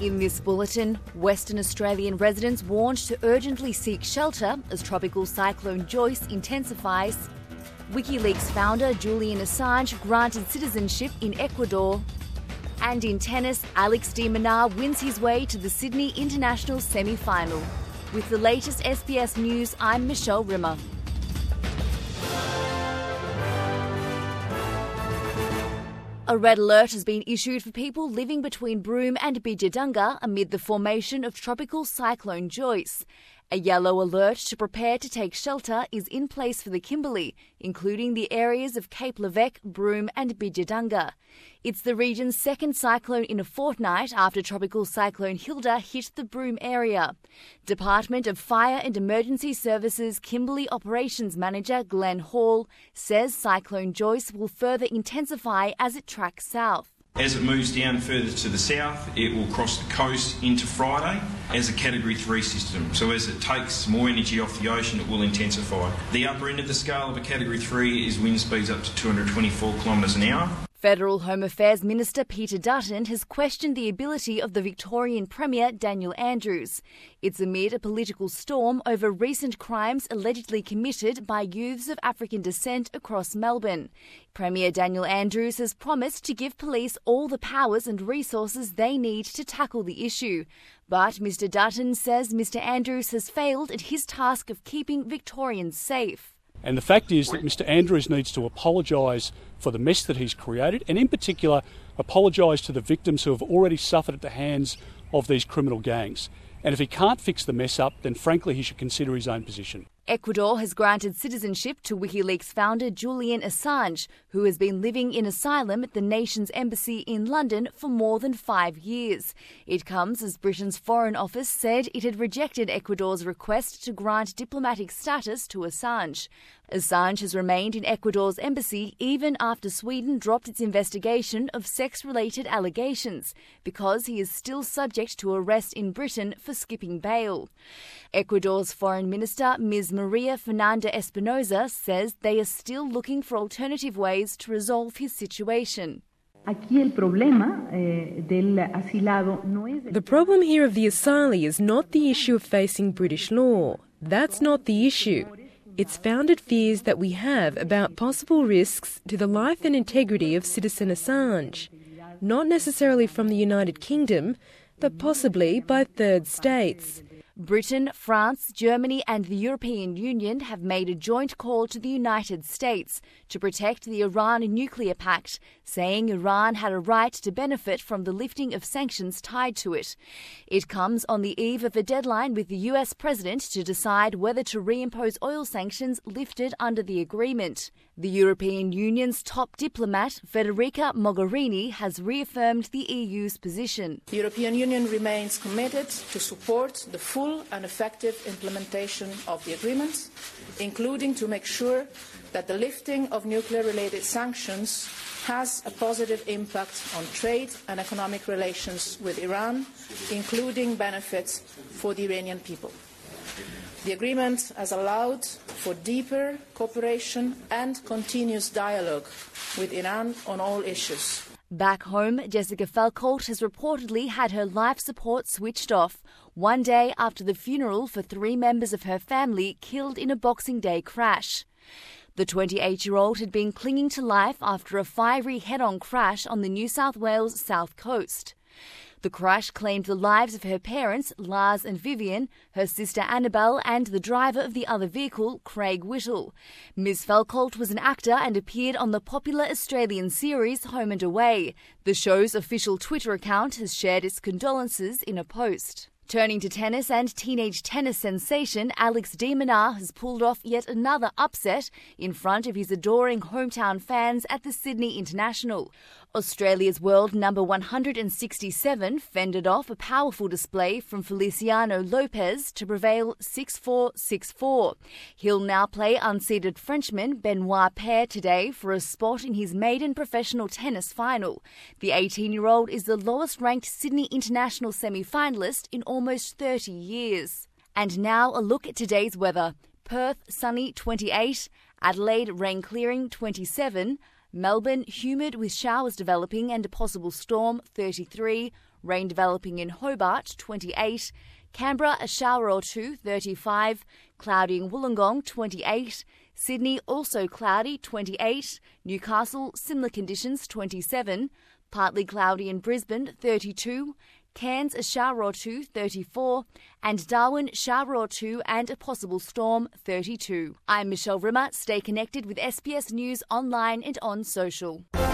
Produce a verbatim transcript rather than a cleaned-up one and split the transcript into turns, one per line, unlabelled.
In this bulletin, Western Australian residents warned to urgently seek shelter as tropical cyclone Joyce intensifies. WikiLeaks founder Julian Assange granted citizenship in Ecuador. And in tennis, Alex de Minaur wins his way to the Sydney International semi-final. With the latest S B S News, I'm Michelle Rimmer. A red alert has been issued for people living between Broome and Bidyadunga amid the formation of tropical cyclone Joyce. A yellow alert to prepare to take shelter is in place for the Kimberley, including the areas of Cape Leveque, Broome and Bidyadunga. It's the region's second cyclone in a fortnight after tropical cyclone Hilda hit the Broome area. Department of Fire and Emergency Services Kimberley Operations Manager Glenn Hall says cyclone Joyce will further intensify as it tracks south.
As it moves down further to the south, it will cross the coast into Friday as a Category three system. So as it takes more energy off the ocean, it will intensify. The upper end of the scale of a Category three is wind speeds up to two hundred twenty-four kilometres an hour.
Federal Home Affairs Minister Peter Dutton has questioned the ability of the Victorian Premier Daniel Andrews. It's amid a political storm over recent crimes allegedly committed by youths of African descent across Melbourne. Premier Daniel Andrews has promised to give police all the powers and resources they need to tackle the issue. But Mr Dutton says Mr Andrews has failed at his task of keeping Victorians safe.
And the fact is that Mr Andrews needs to apologise for the mess that he's created, and in particular apologise to the victims who have already suffered at the hands of these criminal gangs. And if he can't fix the mess up, then frankly he should consider his own position.
Ecuador has granted citizenship to WikiLeaks founder Julian Assange, who has been living in asylum at the nation's embassy in London for more than five years. It comes as Britain's Foreign Office said it had rejected Ecuador's request to grant diplomatic status to Assange. Assange has remained in Ecuador's embassy even after Sweden dropped its investigation of sex-related allegations because he is still subject to arrest in Britain for skipping bail. Ecuador's Foreign Minister, Miz Maria Fernanda Espinosa, says they are still looking for alternative ways to resolve his situation.
The
problem here of the asylee is not the issue of facing British law. That's not the issue. It's founded fears that we have about possible risks to the life and integrity of citizen Assange, not necessarily from the United Kingdom, but possibly by third states.
Britain, France, Germany and the European Union have made a joint call to the United States to protect the Iran nuclear pact, saying Iran had a right to benefit from the lifting of sanctions tied to it. It comes on the eve of a deadline with the U S president to decide whether to reimpose oil sanctions lifted under the agreement. The European Union's top diplomat, Federica Mogherini, has reaffirmed the E U's position.
The European Union remains committed to support the full and effective implementation of the agreement, including to make sure that the lifting of nuclear-related sanctions has a positive impact on trade and economic relations with Iran, including benefits for the Iranian people. The agreement has allowed for deeper cooperation and continuous dialogue with Iran on all issues.
Back home, Jessica Falcourt has reportedly had her life support switched off one day after the funeral for three members of her family killed in a Boxing Day crash. The twenty-eight-year-old had been clinging to life after a fiery head-on crash on the New South Wales south coast. The crash claimed the lives of her parents, Lars and Vivian, her sister Annabelle and the driver of the other vehicle, Craig Whittle. Miz Falcourt was an actor and appeared on the popular Australian series Home and Away. The show's official Twitter account has shared its condolences in a post. Turning to tennis, and teenage tennis sensation Alex de Minaur has pulled off yet another upset in front of his adoring hometown fans at the Sydney International. Australia's world number one hundred sixty-seven fended off a powerful display from Feliciano Lopez to prevail six four, six four. He'll now play unseeded Frenchman Benoit Paire today for a spot in his maiden professional tennis final. The eighteen-year-old is the lowest-ranked Sydney International semi-finalist in almost thirty years. And now a look at today's weather. Perth, sunny, twenty-eight. Adelaide, rain clearing, twenty-seven. Melbourne, humid with showers developing and a possible storm, thirty-three. Rain developing in Hobart, twenty-eight. Canberra, a shower or two, thirty-five. Cloudy in Wollongong, twenty-eight. Sydney, also cloudy, twenty-eight. Newcastle, similar conditions, twenty-seven. Partly cloudy in Brisbane, thirty-two. Cairns, a shower or two, thirty-four. And Darwin, shower or two and a possible storm, thirty-two. I'm Michelle Rimmer. Stay connected with S B S News online and on social.